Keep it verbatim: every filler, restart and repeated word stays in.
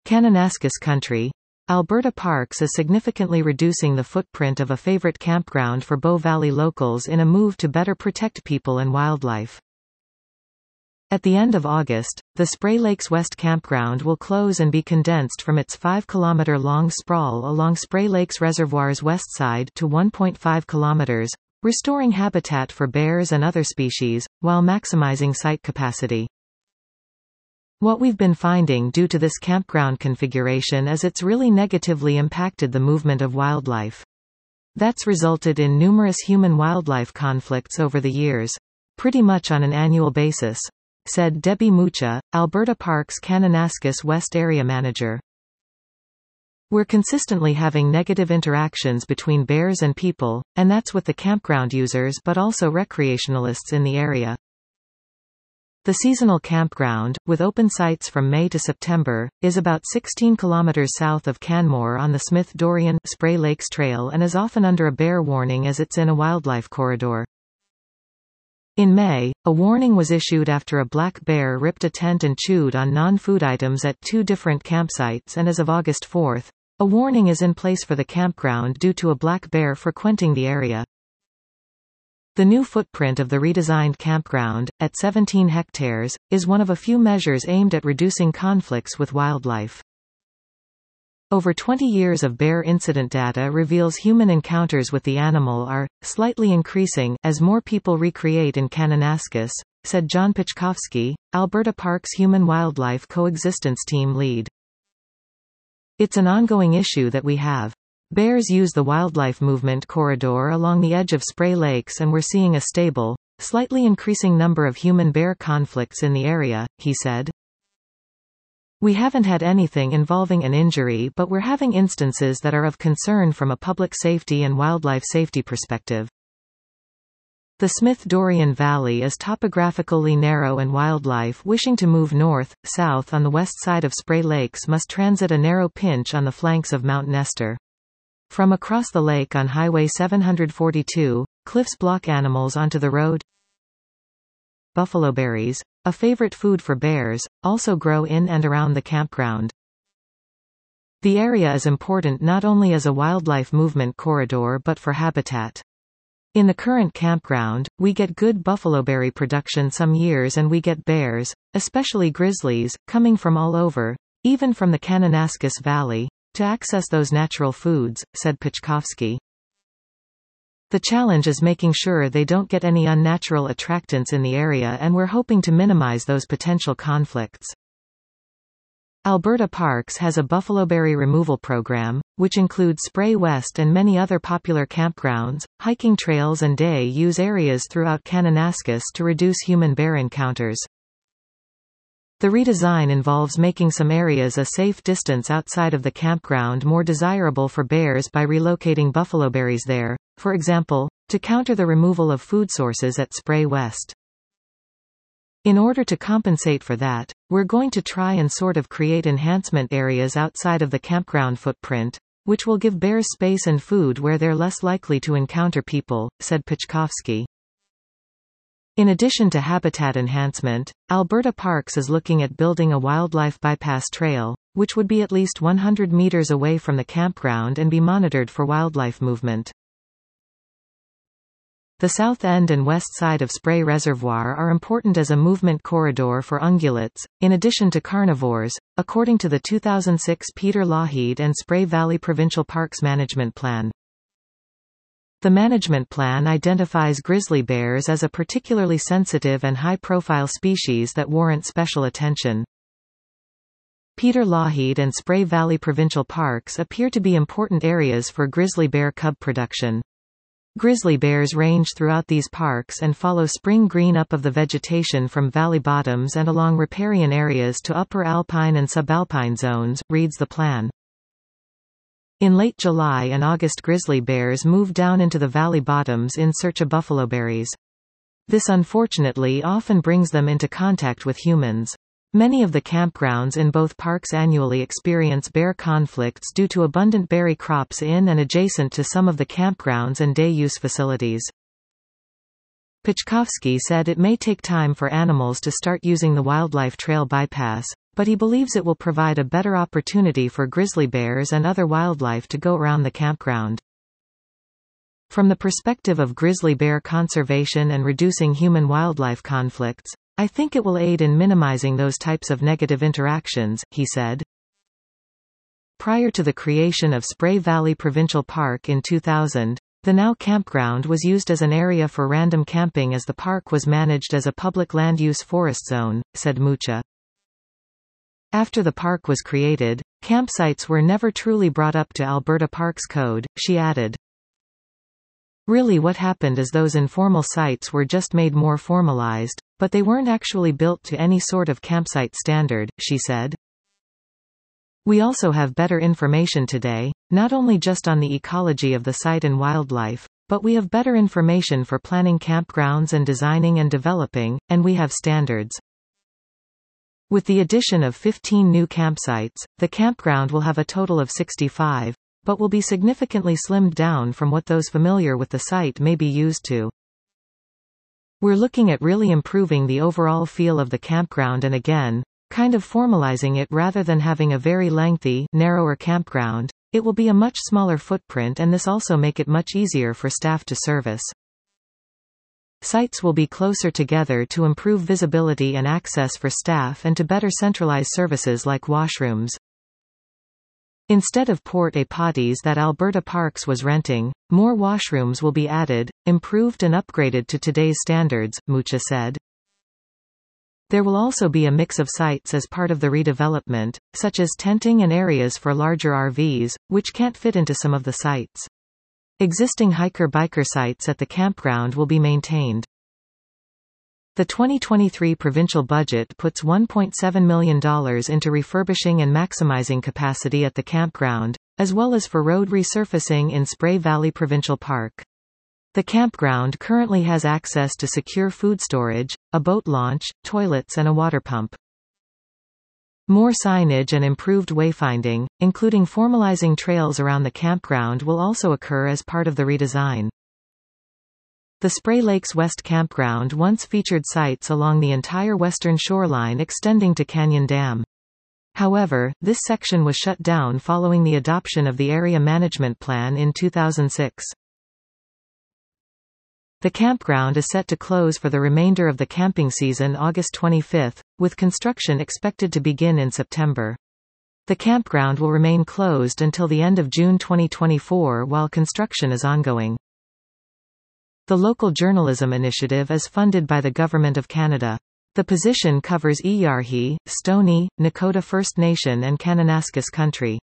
Kananaskis Country. Alberta Parks is significantly reducing the footprint of a favorite campground for Bow Valley locals in a move to better protect people and wildlife. At the end of August, the Spray Lakes West Campground will close and be condensed from its five kilometer long sprawl along Spray Lakes Reservoir's west side to one point five kilometers, restoring habitat for bears and other species, while maximizing site capacity. What we've been finding due to this campground configuration is it's really negatively impacted the movement of wildlife. That's resulted in numerous human-wildlife conflicts over the years, pretty much on an annual basis, said Debbie Mucha, Alberta Parks Kananaskis West Area Manager. We're consistently having negative interactions between bears and people, and that's with the campground users but also recreationalists in the area. The seasonal campground, with open sites from May to September, is about sixteen kilometers south of Canmore on the Smith-Dorrien Spray Lakes Trail and is often under a bear warning as it's in a wildlife corridor. In May, a warning was issued after a black bear ripped a tent and chewed on non-food items at two different campsites, and as of August fourth, a warning is in place for the campground due to a black bear frequenting the area. The new footprint of the redesigned campground, at seventeen hectares, is one of a few measures aimed at reducing conflicts with wildlife. Over twenty years of bear incident data reveals human encounters with the animal are slightly increasing as more people recreate in Kananaskis, said John Pichkowski, Alberta Parks Human-Wildlife Coexistence Team lead. It's an ongoing issue that we have. Bears use the wildlife movement corridor along the edge of Spray Lakes, and we're seeing a stable, slightly increasing number of human-bear conflicts in the area, he said. We haven't had anything involving an injury, but we're having instances that are of concern from a public safety and wildlife safety perspective. The Smith-Dorrien Valley is topographically narrow, and wildlife wishing to move north, south on the west side of Spray Lakes must transit a narrow pinch on the flanks of Mount Nestor. From across the lake on Highway seven forty-two, cliffs block animals onto the road. Buffalo berries, a favorite food for bears, also grow in and around the campground. The area is important not only as a wildlife movement corridor but for habitat. In the current campground, we get good buffaloberry production some years, and we get bears, especially grizzlies, coming from all over, even from the Kananaskis Valley, to access those natural foods, said Pichkowski. The challenge is making sure they don't get any unnatural attractants in the area, and we're hoping to minimize those potential conflicts. Alberta Parks has a buffaloberry removal program, which includes Spray West and many other popular campgrounds, hiking trails and day-use areas throughout Kananaskis to reduce human bear encounters. The redesign involves making some areas a safe distance outside of the campground more desirable for bears by relocating buffaloberries there, for example, to counter the removal of food sources at Spray West. In order to compensate for that, we're going to try and sort of create enhancement areas outside of the campground footprint, which will give bears space and food where they're less likely to encounter people, said Pichkowski. In addition to habitat enhancement, Alberta Parks is looking at building a wildlife bypass trail, which would be at least one hundred meters away from the campground and be monitored for wildlife movement. The south end and west side of Spray Reservoir are important as a movement corridor for ungulates, in addition to carnivores, according to the two thousand six Peter Lougheed and Spray Valley Provincial Parks Management Plan. The management plan identifies grizzly bears as a particularly sensitive and high-profile species that warrant special attention. Peter Lougheed and Spray Valley Provincial Parks appear to be important areas for grizzly bear cub production. Grizzly bears range throughout these parks and follow spring green up of the vegetation from valley bottoms and along riparian areas to upper alpine and subalpine zones, reads the plan. In late July and August, grizzly bears move down into the valley bottoms in search of buffaloberries. This unfortunately often brings them into contact with humans. Many of the campgrounds in both parks annually experience bear conflicts due to abundant berry crops in and adjacent to some of the campgrounds and day-use facilities. Pachkovsky said it may take time for animals to start using the wildlife trail bypass, but he believes it will provide a better opportunity for grizzly bears and other wildlife to go around the campground. From the perspective of grizzly bear conservation and reducing human-wildlife conflicts, I think it will aid in minimizing those types of negative interactions, he said. Prior to the creation of Spray Valley Provincial Park in two thousand, the now campground was used as an area for random camping as the park was managed as a public land-use forest zone, said Mucha. After the park was created, campsites were never truly brought up to Alberta Parks Code, she added. Really what happened is those informal sites were just made more formalized, but they weren't actually built to any sort of campsite standard, she said. We also have better information today, not only just on the ecology of the site and wildlife, but we have better information for planning campgrounds and designing and developing, and we have standards. With the addition of fifteen new campsites, the campground will have a total of sixty-five, but will be significantly slimmed down from what those familiar with the site may be used to. We're looking at really improving the overall feel of the campground and again, kind of formalizing it rather than having a very lengthy, narrower campground. It will be a much smaller footprint and this also make it much easier for staff to service. Sites will be closer together to improve visibility and access for staff and to better centralize services like washrooms. Instead of port-a-potties that Alberta Parks was renting, more washrooms will be added, improved and upgraded to today's standards, Mucha said. There will also be a mix of sites as part of the redevelopment, such as tenting and areas for larger R Vs, which can't fit into some of the sites. Existing hiker-biker sites at the campground will be maintained. The twenty twenty-three provincial budget puts one point seven million dollars into refurbishing and maximizing capacity at the campground, as well as for road resurfacing in Spray Valley Provincial Park. The campground currently has access to secure food storage, a boat launch, toilets and a water pump. More signage and improved wayfinding, including formalizing trails around the campground, will also occur as part of the redesign. The Spray Lakes West Campground once featured sites along the entire western shoreline extending to Canyon Dam. However, this section was shut down following the adoption of the Area Management Plan in two thousand six. The campground is set to close for the remainder of the camping season August twenty-fifth, with construction expected to begin in September. The campground will remain closed until the end of June twenty twenty-four while construction is ongoing. The Local Journalism Initiative is funded by the Government of Canada. The position covers Iyarhi, Stoney, Nakota First Nation and Kananaskis country.